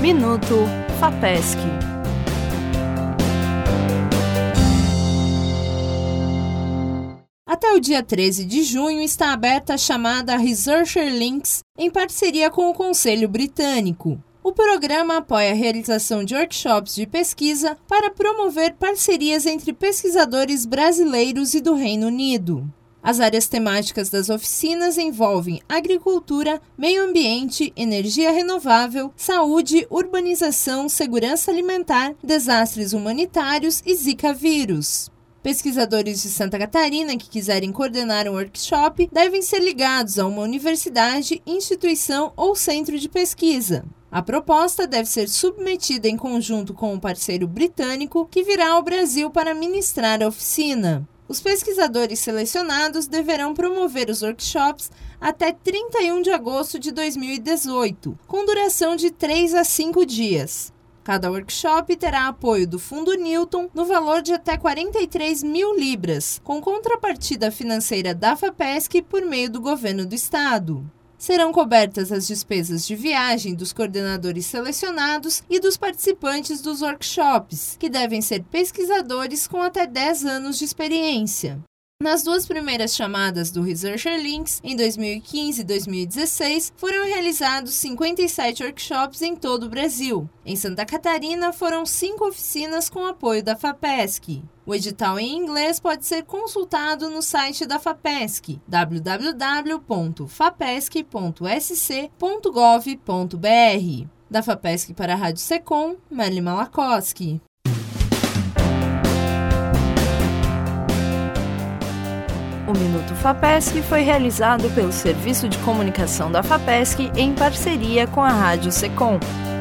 Minuto FAPESC. Até o dia 13 de junho está aberta a chamada Researcher Links em parceria com o Conselho Britânico. O programa apoia a realização de workshops de pesquisa para promover parcerias entre pesquisadores brasileiros e do Reino Unido. As áreas temáticas das oficinas envolvem agricultura, meio ambiente, energia renovável, saúde, urbanização, segurança alimentar, desastres humanitários e Zika vírus. Pesquisadores de Santa Catarina que quiserem coordenar um workshop devem ser ligados a uma universidade, instituição ou centro de pesquisa. A proposta deve ser submetida em conjunto com um parceiro britânico que virá ao Brasil para ministrar a oficina. Os pesquisadores selecionados deverão promover os workshops até 31 de agosto de 2018, com duração de 3 a 5 dias. Cada workshop terá apoio do Fundo Newton no valor de até 43 mil libras, com contrapartida financeira da FAPESC por meio do governo do estado. Serão cobertas as despesas de viagem dos coordenadores selecionados e dos participantes dos workshops, que devem ser pesquisadores com até 10 anos de experiência. Nas duas primeiras chamadas do Researcher Links, em 2015 e 2016, foram realizados 57 workshops em todo o Brasil. Em Santa Catarina, foram 5 oficinas com apoio da FAPESC. O edital em inglês pode ser consultado no site da FAPESC, www.fapesc.sc.gov.br. Da FAPESC para a Rádio Secom, Marli Malakoski. O Minuto FAPESC foi realizado pelo Serviço de Comunicação da FAPESC em parceria com a Rádio Secom.